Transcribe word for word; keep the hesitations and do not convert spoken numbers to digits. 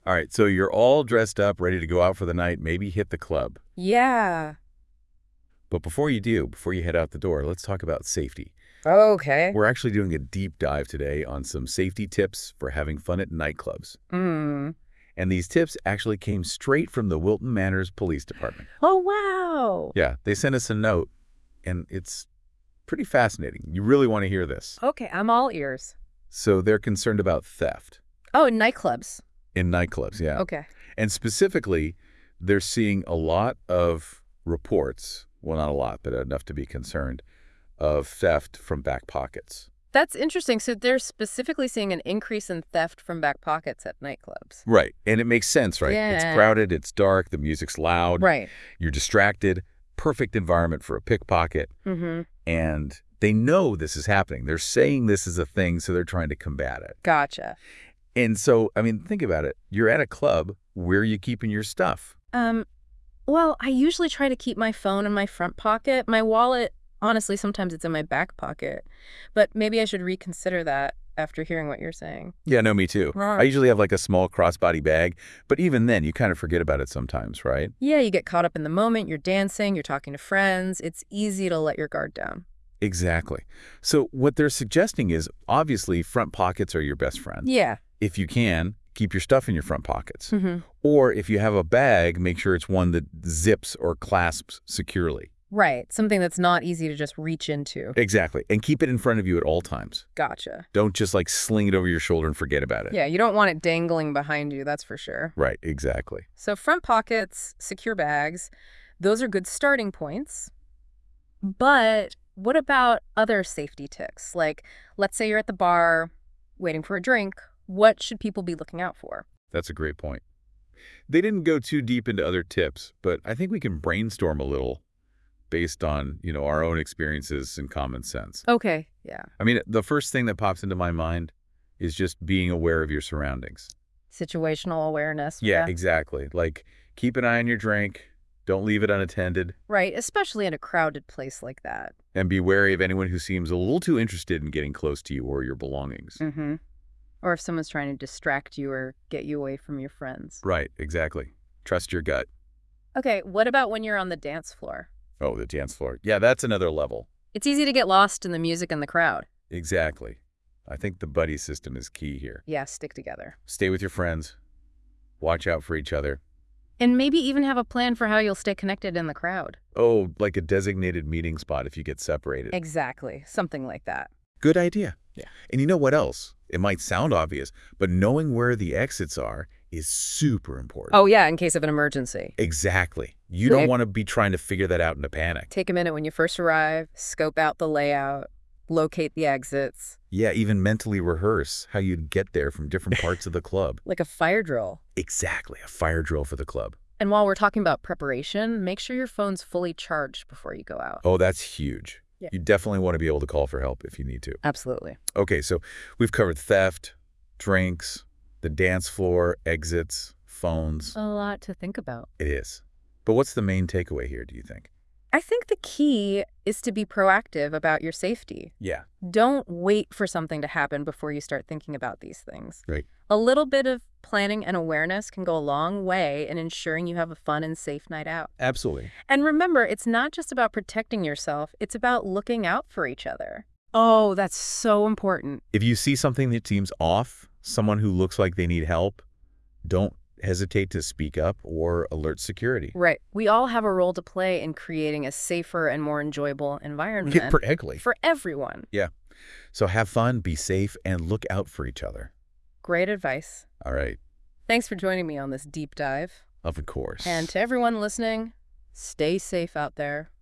All right, so you're all dressed up, ready to go out for the night, maybe hit the club. Yeah. But before you do, before you head out the door, let's talk about safety. Okay. We're actually doing a deep dive today on some safety tips for having fun at nightclubs. Mm. And these tips actually came straight from the Wilton Manors Police Department. Oh, wow. Yeah, they sent us a note, and it's pretty fascinating. You really want to hear this. Okay, I'm all ears. So they're concerned about theft Oh, in nightclubs. in nightclubs, yeah. Okay. And specifically, they're seeing a lot of reports, well, not a lot, but enough to be concerned, of theft from back pockets. That's interesting. So they're specifically seeing an increase in theft from back pockets at nightclubs. Right. And it makes sense, right? It's Yeah. crowded, it's dark, the music's loud. Right. You're distracted. Perfect environment for a pickpocket. Mm-hmm. And they know this is happening. They're saying this is a thing, so they're trying to combat it. Gotcha. And so, I mean, think about it. You're at a club. Where are you keeping your stuff? Um, well, I usually try to keep my phone in my front pocket. My wallet, honestly, sometimes it's in my back pocket. But maybe I should reconsider that after hearing what you're saying. Yeah, no, me too. Right. I usually have like a small crossbody bag, but even then, you kind of forget about it sometimes, right? Yeah, you get caught up in the moment. You're dancing, you're talking to friends. It's easy to let your guard down. Exactly. So what they're suggesting is, obviously, front pockets are your best friend. Yeah. If you can, keep your stuff in your front pockets. Mm-hmm. Or if you have a bag, make sure it's one that zips or clasps securely. Right. Something that's not easy to just reach into. Exactly. And keep it in front of you at all times. Gotcha. Don't just like sling it over your shoulder and forget about it. Yeah, you don't want it dangling behind you, that's for sure. Right, exactly. So front pockets, secure bags, those are good starting points. But what about other safety tips? Like, let's say you're at the bar waiting for a drink. What should people be looking out for? That's a great point. They didn't go too deep into other tips, but I think we can brainstorm a little based on, you know, our own experiences and common sense. Okay, yeah. I mean, the first thing that pops into my mind is just being aware of your surroundings. Situational awareness. Yeah, exactly. Like, keep an eye on your drink. Don't leave it unattended. Right, especially in a crowded place like that. And be wary of anyone who seems a little too interested in getting close to you or your belongings. Mm-hmm. Or if someone's trying to distract you or get you away from your friends. Right, exactly. Trust your gut. Okay, what about when you're on the dance floor? Oh, the dance floor. Yeah, that's another level. It's easy to get lost in the music and the crowd. Exactly. I think the buddy system is key here. Yeah, stick together. Stay with your friends. Watch out for each other. And maybe even have a plan for how you'll stay connected in the crowd. Oh, like a designated meeting spot if you get separated. Exactly. Something like that. Good idea. Yeah. And you know what else? It might sound obvious, but knowing where the exits are is super important. Oh, yeah, in case of an emergency. Exactly. You don't want to be trying to figure that out in a panic. Take a minute when you first arrive, scope out the layout, locate the exits. Yeah, even mentally rehearse how you'd get there from different parts of the club. Like a fire drill. Exactly, a fire drill for the club. And while we're talking about preparation, make sure your phone's fully charged before you go out. Oh, that's huge. Yeah. You definitely want to be able to call for help if you need to. Absolutely. Okay, so we've covered theft, drinks, the dance floor, exits, phones. A lot to think about. It is. But what's the main takeaway here, do you think? I think the key is to be proactive about your safety. Yeah. Don't wait for something to happen before you start thinking about these things. Right. A little bit of planning and awareness can go a long way in ensuring you have a fun and safe night out. Absolutely. And remember, it's not just about protecting yourself, it's about looking out for each other. Oh, that's so important. If you see something that seems off, someone who looks like they need help, don't hesitate to speak up or alert security. Right. We all have a role to play in creating a safer and more enjoyable environment Exactly. for everyone. Yeah. So have fun, be safe, and look out for each other. Great advice. All right. Thanks for joining me on this deep dive. Of course. And to everyone listening, stay safe out there.